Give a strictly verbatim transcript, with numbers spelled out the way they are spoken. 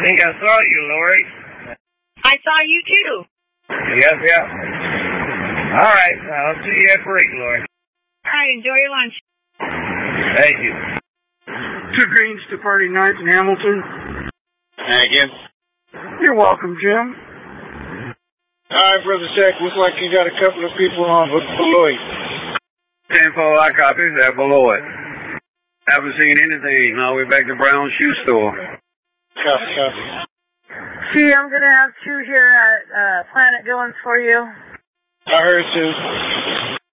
think I saw you, Lori. I saw you too. Yep, yep. All right, I'll see you at break, Lori. All right, enjoy your lunch. Thank you. Two greens to party night in Hamilton. Thank you. You're welcome, Jim. All right, Brother Jack, looks like you got a couple of people on below it. ten four, I copies that below it. Haven't seen anything all the way back to Brown's shoe store. Copy, copy. See, I'm going to have two here at uh, Planet going for you. I heard too.